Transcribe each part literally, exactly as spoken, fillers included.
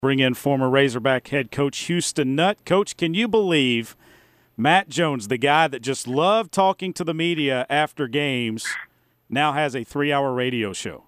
bring in former Razorback head coach Houston Nutt. Coach, can you believe Matt Jones, the guy that just loved talking to the media after games, now has a three-hour radio show?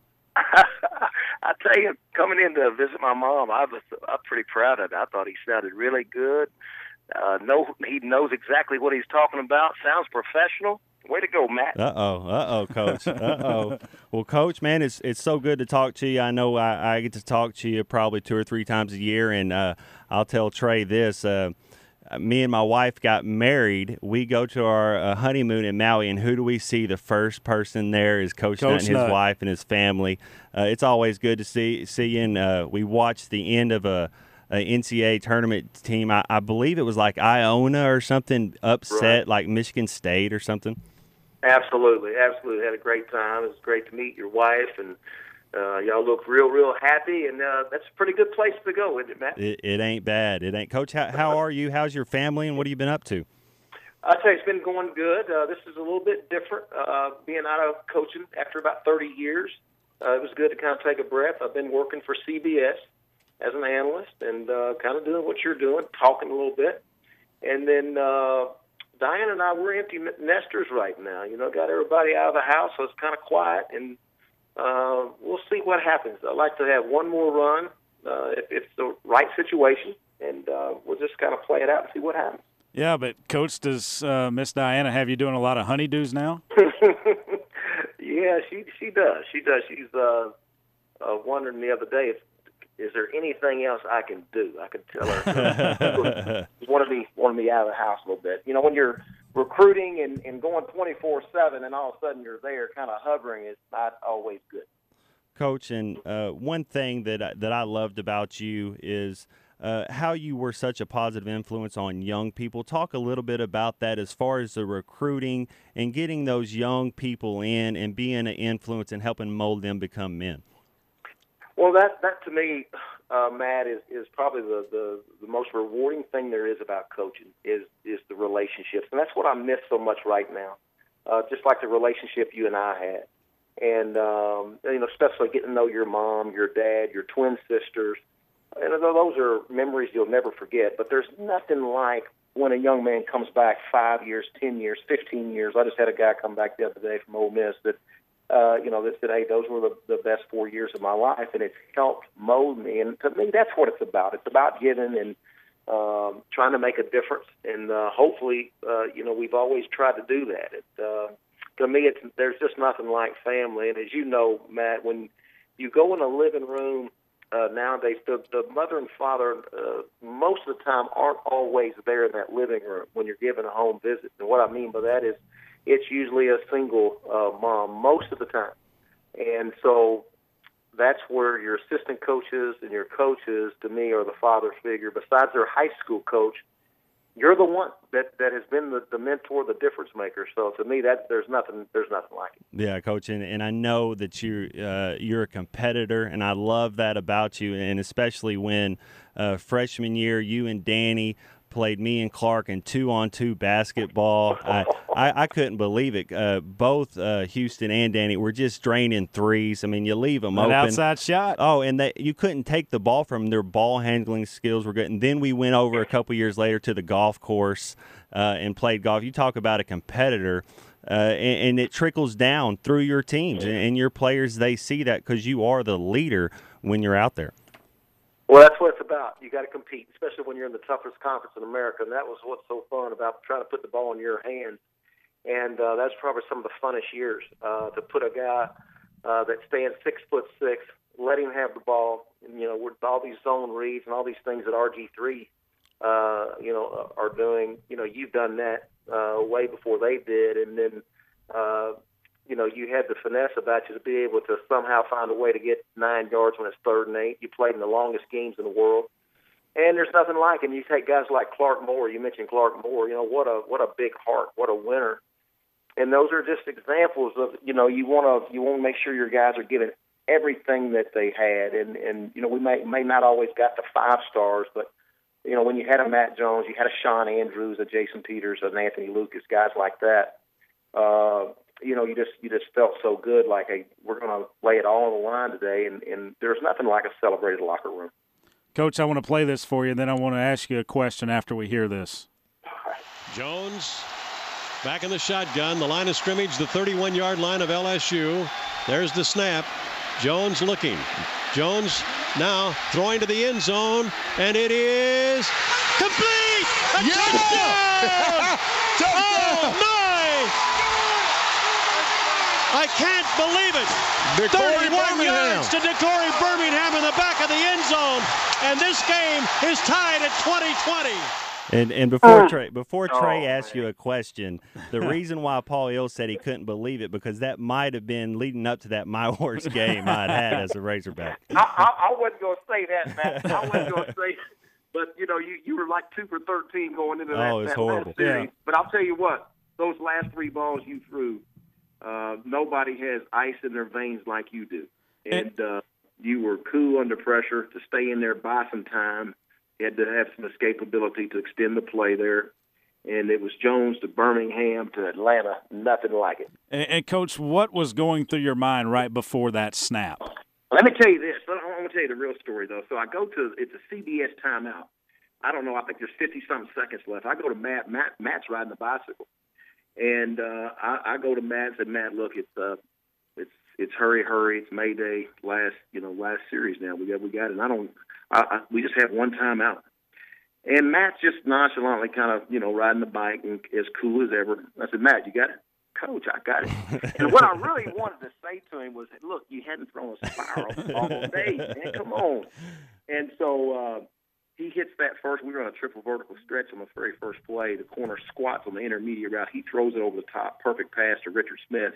I tell you, coming in to visit my mom, I was I'm pretty proud of it. I thought he sounded really good. Uh, know he knows exactly what he's talking about. Sounds professional. Way to go, Matt. Uh-oh, uh-oh, Coach, uh-oh. Well, Coach, man, it's it's so good to talk to you. I know I, I get to talk to you probably two or three times a year, and uh, I'll tell Trey this. Uh, me and my wife got married. We go to our uh, honeymoon in Maui, and who do we see? The first person there is Coach, Coach Nutt and his Nutt. wife and his family. Uh, it's always good to see, see you, and uh, we watched the end of a, a N C A A tournament team. I, I believe it was like Iona or something upset, Right. like Michigan State or something. Absolutely, absolutely. Had a great time. It was great to meet your wife, and uh, y'all look real, real happy, and uh, that's a pretty good place to go, isn't it, Matt? It, it ain't bad. It ain't. Coach, how, how are you? How's your family, and what have you been up to? I'd say it's been going good. Uh, this is a little bit different, uh, being out of coaching after about thirty years. Uh, it was good to kind of take a breath. I've been working for C B S as an analyst and uh, kind of doing what you're doing, talking a little bit. And then uh, Diane and I, we're empty nesters right now. You know, got everybody out of the house, so it's kind of quiet, and uh, we'll see what happens. I'd like to have one more run uh, if it's the right situation, and uh, we'll just kind of play it out and see what happens. Yeah, but Coach, does uh, Miss Diana have you doing a lot of honeydews now? Yeah, she she does. She does. She's uh, uh, wondering the other day, if, is there anything else I can do? I can tell her. She wanted me wanted me out of the house a little bit. You know, when you're recruiting and, and going twenty-four seven, and all of a sudden you're there, kind of hovering, is not always good. Coach, and uh, one thing that I, that I loved about you is uh, how you were such a positive influence on young people. Talk a little bit about that as far as the recruiting and getting those young people in and being an influence and helping mold them become men. Well, that that to me, uh, Matt, is, is probably the, the, the most rewarding thing there is about coaching is is the relationships, and that's what I miss so much right now. Uh, just like the relationship you and I had, and um, you know, especially getting to know your mom, your dad, your twin sisters, and those are memories you'll never forget. But there's nothing like when a young man comes back five years, ten years, fifteen years. I just had a guy come back the other day from Ole Miss that. Uh, you know, that said, hey, those were the, the best four years of my life, and it's helped mold me. And to me, that's what it's about. It's about giving and um, trying to make a difference. And uh, hopefully, uh, you know, we've always tried to do that. It, uh, to me, it's, there's just nothing like family. And as you know, Matt, when you go in a living room uh, nowadays, the, the mother and father, uh, most of the time, aren't always there in that living room when you're giving a home visit. And what I mean by that is, it's usually a single uh, mom most of the time. And so that's where your assistant coaches and your coaches, to me, are the father figure. Besides their high school coach, you're the one that, that has been the, the mentor, the difference maker. So to me, that there's nothing there's nothing like it. Yeah, Coach, and, and I know that you uh, you're a competitor, and I love that about you, and especially when uh, freshman year, you and Danny played me and Clark in two-on-two basketball. I, I, I couldn't believe it. Uh, both uh, Houston and Danny were just draining threes. I mean, you leave them An open. outside shot. Oh, and they, you couldn't take the ball from them. Their ball handling skills were good. And then we went over a couple years later to the golf course uh, and played golf. You talk about a competitor, uh, and, and it trickles down through your teams. And, and your players, they see that because you are the leader when you're out there. Well, that's what it's about. You got to compete, especially when you're in the toughest conference in America. And that was what's so fun about trying to put the ball in your hands. And uh, that's probably some of the funnest years uh, to put a guy uh, that stands six foot six, let him have the ball. And, you know, with all these zone reads and all these things that R G three, uh, you know, are doing. You know, you've done that uh, way before they did, and then. Uh, You know, you had the finesse about you to be able to somehow find a way to get nine yards when it's third and eight. You played in the longest games in the world, and there's nothing like it. And you take guys like Clark Moore. You mentioned Clark Moore. You know, what a what a big heart, what a winner. And those are just examples of, you know, you want to you want to make sure your guys are giving everything that they had. And and you know, we may may not always got the five stars, but you know, when you had a Matt Jones, you had a Sean Andrews, a Jason Peters, an Anthony Lucas, guys like that. Uh, You know, you just you just felt so good, like, hey, we're going to lay it all on the line today, and, and there's nothing like a celebrated locker room. Coach, I want to play this for you, and then I want to ask you a question after we hear this. Jones back in the shotgun. The line of scrimmage, the thirty-one-yard line of L S U. There's the snap. Jones looking. Jones now throwing to the end zone, and it is complete! A Yeah! touchdown! Oh, my! I can't believe it! DeCorey thirty-one Birmingham. yards to DeCorey Birmingham in the back of the end zone, and this game is tied at twenty twenty. And and before Trey before Trey Oh, asked you a question, the reason why Paul Hill said he couldn't believe it because that might have been leading up to that my worst game I'd had as a Razorback. I, I, I wasn't going to say that, Matt. I wasn't going to say, but you know, you, you were like two for thirteen going into that. Oh, it's that horrible. last series. Yeah. But I'll tell you what, those last three balls you threw, uh, nobody has ice in their veins like you do, and uh, you were cool under pressure to stay in there, buy some time. You had to have some escapability to extend the play there. And it was Jones to Birmingham to Atlanta, nothing like it. And, and, Coach, what was going through your mind right before that snap? Let me tell you this. I want to tell you the real story, though. So I go to – it's a C B S timeout. I don't know. I think there's fifty-something seconds left. I go to Matt. Matt Matt's riding the bicycle. And uh, I, I go to Matt and say, Matt, look, it's uh, it's it's hurry, hurry. It's Mayday last, you know, last series now. We got we got it. And I don't I, – I, we just have one timeout. And Matt's just nonchalantly kind of, you know, riding the bike and as cool as ever. I said, Matt, you got it? Coach, I got it. And what I really wanted to say to him was, look, you hadn't thrown a spiral all day, man. Come on. And so uh, he hits that first. We were on a triple vertical stretch on the very first play. The corner squats on the intermediate route. He throws it over the top. Perfect pass to Richard Smith.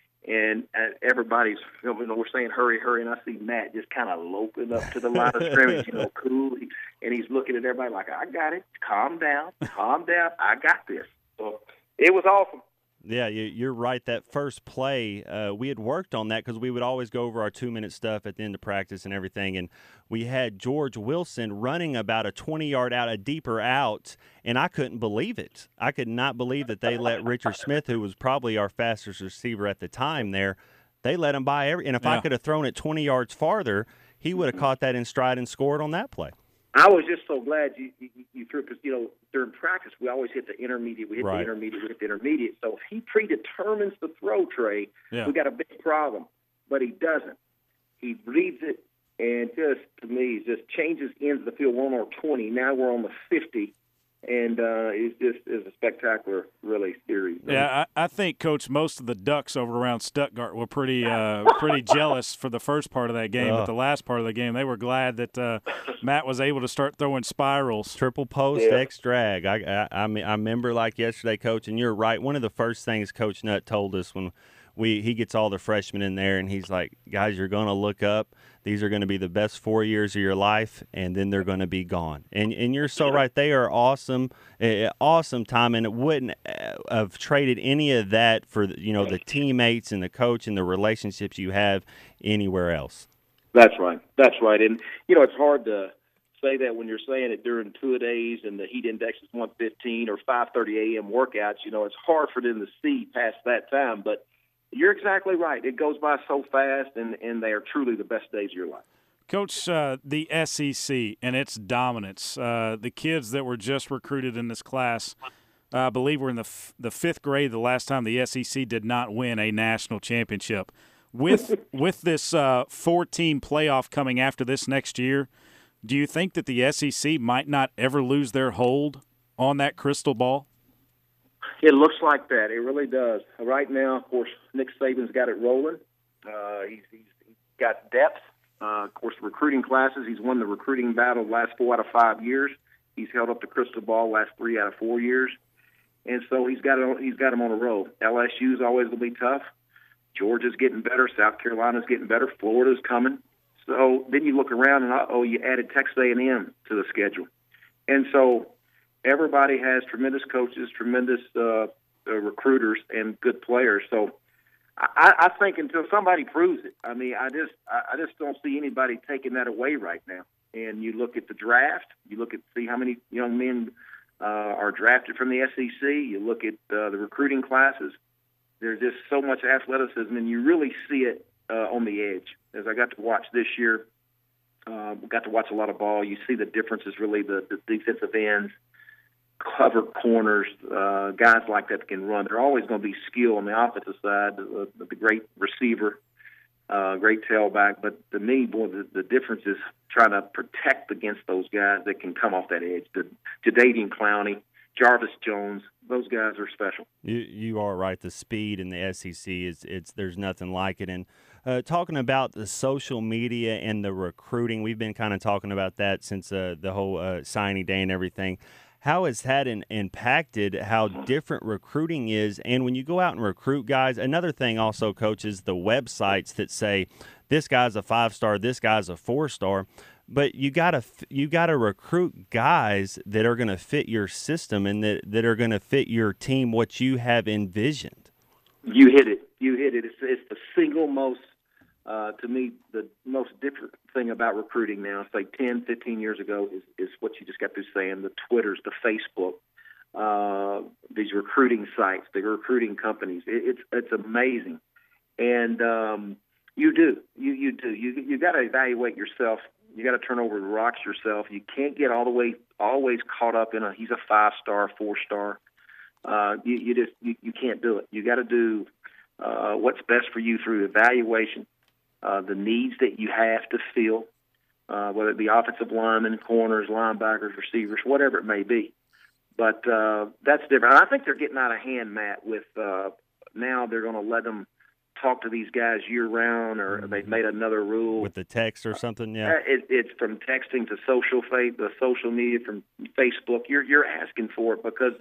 And uh, everybody's, you know, we're saying hurry, hurry, and I see Matt just kind of loping up to the line of scrimmage, you know, cool. He, and he's looking at everybody like, I got it. Calm down. Calm down. I got this. So it was awesome. Yeah, you, you're right. That first play, uh, we had worked on that because we would always go over our two-minute stuff at the end of practice and everything, and we had George Wilson running about a twenty-yard out, a deeper out, and I couldn't believe it. I could not believe that they let Richard Smith, who was probably our fastest receiver at the time there, they let him by every – and if yeah. I could have thrown it twenty yards farther, he would have caught that in stride and scored on that play. I was just so glad you you, you threw because, you know, during practice we always hit the intermediate. We hit Right. the intermediate. We hit the intermediate. So if he predetermines the throw, Trey, Yeah. we got a big problem. But he doesn't. He reads it and just, to me, just changes ends of the field. We're on our twenty. Now we're on the fifty. And uh, it's just it's a spectacular, really, series. Yeah, I, I think, Coach, most of the Ducks over around Stuttgart were pretty uh, pretty jealous for the first part of that game. Uh. But the last part of the game, they were glad that uh, Matt was able to start throwing spirals. Triple post, Yeah. X drag. I, I I mean I remember like yesterday, Coach, and you're right. One of the first things Coach Nutt told us when we he gets all the freshmen in there, and he's like, guys, you're going to look up. These are going to be the best four years of your life, and then they're going to be gone. And and you're so right. They are awesome, uh, awesome time, and it wouldn't uh, have traded any of that for you know the teammates and the coach and the relationships you have anywhere else. That's right. That's right. And, you know, it's hard to say that when you're saying it during two-a-days and the heat index is one fifteen or five thirty a.m. workouts. You know, it's hard for them to see past that time. But you're exactly right. It goes by so fast, and, and they are truly the best days of your life. Coach, uh, the S E C and its dominance, uh, the kids that were just recruited in this class, uh, I believe were in the, f- the fifth grade the last time the S E C did not win a national championship. With with this uh, four-team playoff coming after this next year, do you think that the S E C might not ever lose their hold on that crystal ball? It looks like that. It really does. Right now, of course, Nick Saban's got it rolling. Uh, he's, he's, he's got depth. Uh, of course, recruiting classes. He's won the recruiting battle the last four out of five years. He's held up the crystal ball last three out of four years. And so he's got it, he's got him on a roll. L S U's always going to be tough. Georgia's getting better. South Carolina's getting better. Florida's coming. So then you look around and, uh-oh, you added Texas A and M to the schedule. And so everybody has tremendous coaches, tremendous uh, uh, recruiters, and good players. So I, I think until somebody proves it, I mean, I just I just don't see anybody taking that away right now. And you look at the draft, you look at see how many young men uh, are drafted from the S E C. You look at uh, the recruiting classes. There's just so much athleticism, and you really see it uh, on the edge. As I got to watch this year, Uh, we got to watch a lot of ball. You see the differences, really, the, the defensive ends, cover corners, uh, guys like that can run. They're always going to be skill on the offensive side, the, the great receiver, uh, great tailback. But to me, boy, the, the difference is trying to protect against those guys that can come off that edge. The Jadeveon Clowney, Jarvis Jones, those guys are special. You you are right. The speed in the S E C is it's there's nothing like it. And uh, talking about the social media and the recruiting, we've been kind of talking about that since uh, the whole uh, signing day and everything. How has that in, impacted how different recruiting is? And when you go out and recruit guys, another thing also, Coach, is the websites that say this guy's a five-star, this guy's a four-star. But you gotta you gotta recruit guys that are gonna fit your system and that, that are gonna fit your team, what you have envisioned. You hit it. You hit it. It's, it's the single most, uh, to me, the most different thing about recruiting now. It's like ten, fifteen years ago is, is what you just got through saying, the Twitters, the Facebook, uh, these recruiting sites, the recruiting companies. It, it's it's amazing. And um, you do. You, you do. You, you got to evaluate yourself. You got to turn over the rocks yourself. You can't get all the way always caught up in a he's a five star, four star. Uh, you, you just you, you can't do it. You got to do uh, what's best for you through evaluation, uh, the needs that you have to fill, uh, whether it be offensive linemen, corners, linebackers, receivers, whatever it may be. But uh, that's different. I think they're getting out of hand, Matt. With uh, now they're going to let them talk to these guys year round, or mm-hmm. they've made another rule with the text or something. Yeah, uh, it, it's from texting to social faith, the social media, from Facebook. You're you're asking for it because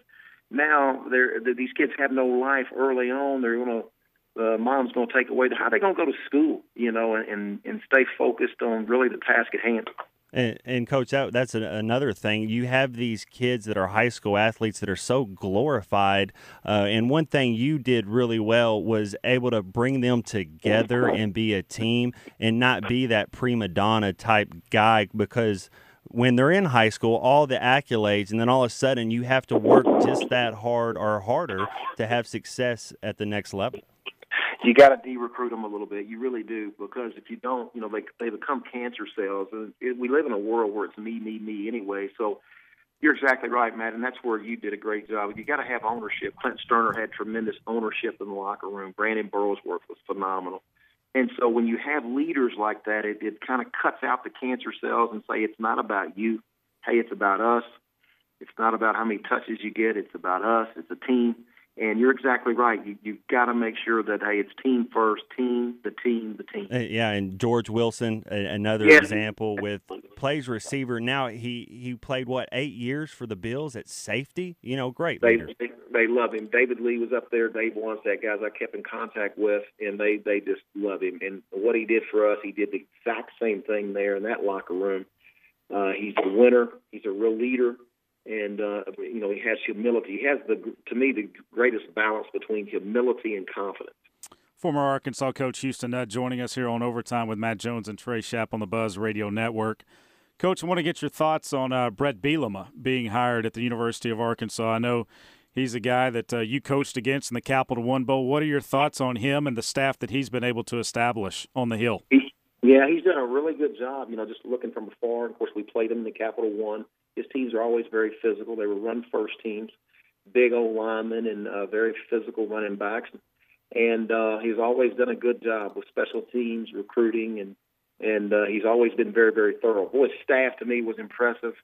now they're these kids have no life early on. They're going to uh, mom's going to take away. How are they going to go to school? You know, and, and and stay focused on really the task at hand. And, and Coach, that, that's a, another thing. You have these kids that are high school athletes that are so glorified. Uh, and one thing you did really well was able to bring them together and be a team and not be that prima donna type guy, because when they're in high school, all the accolades, and then all of a sudden you have to work just that hard or harder to have success at the next level. You got to de-recruit them a little bit. You really do, because if you don't, you know, they they become cancer cells. And it, we live in a world where it's me, me, me anyway. So you're exactly right, Matt, and that's where you did a great job. You got to have ownership. Clint Sterner had tremendous ownership in the locker room. Brandon Burlsworth was phenomenal. And so when you have leaders like that, it, it kind of cuts out the cancer cells and say it's not about you. Hey, it's about us. It's not about how many touches you get. It's about us. It's a team. And you're exactly right. You, you've got to make sure that, hey, it's team first, team, the team, the team. Uh, yeah, and George Wilson, a, another yes. example with plays receiver. Now he, he played, what, eight years for the Bills at safety? You know, great they, leader. They, they love him. David Lee was up there. Dave Wanstead, guys I kept in contact with, and they, they just love him. And what he did for us, he did the exact same thing there in that locker room. Uh, he's a winner. He's a real leader. And, uh, you know, he has humility. He has, the, to me, the greatest balance between humility and confidence. Former Arkansas coach Houston Nutt joining us here on Overtime with Matt Jones and Trey Schapp on the Buzz Radio Network. Coach, I want to get your thoughts on uh, Brett Bielema being hired at the University of Arkansas. I know he's a guy that uh, you coached against in the Capital One Bowl. What are your thoughts on him and the staff that he's been able to establish on the Hill? He, yeah, he's done a really good job, you know, just looking from afar. Of course, we played him in the Capital One. His teams are always very physical. They were run-first teams, big old linemen and uh, very physical running backs. And uh, he's always done a good job with special teams, recruiting, and and uh, he's always been very, very thorough. Boy, his staff to me was impressive.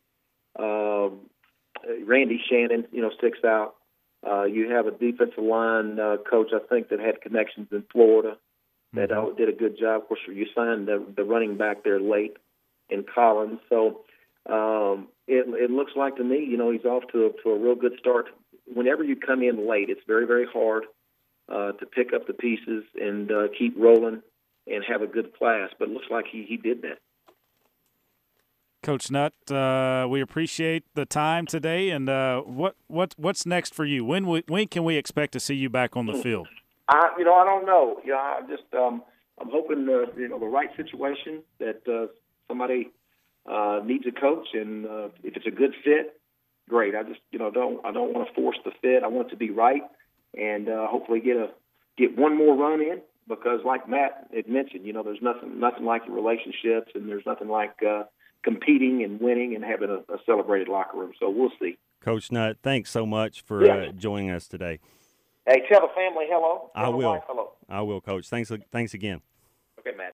Uh, Randy Shannon, you know, sticks out. Uh, you have a defensive line uh, coach, I think, that had connections in Florida that uh, did a good job. Of course, you signed the, the running back there late in Collins. So, Um, it, it looks like to me, you know, he's off to a, to a real good start. Whenever you come in late, it's very, very hard uh, to pick up the pieces and uh, keep rolling and have a good class. But it looks like he, he did that. Coach Nutt, uh, we appreciate the time today. And uh, what what what's next for you? When we, when can we expect to see you back on the field? I, you know, I don't know. You know, I just um, I'm hoping uh, you know the right situation that uh, somebody. Uh, needs a coach, and uh, if it's a good fit, great. I just, you know, don't I don't want to force the fit. I want it to be right, and uh, hopefully get a get one more run in. because, like Matt had mentioned, you know, there's nothing nothing like the relationships, and there's nothing like uh, competing and winning and having a, a celebrated locker room. So we'll see. Coach Nutt, thanks so much for Yeah. uh, joining us today. Hey, tell the family hello. Tell I the will. wife hello. I will, Coach. Thanks. Thanks again. Okay, Matt.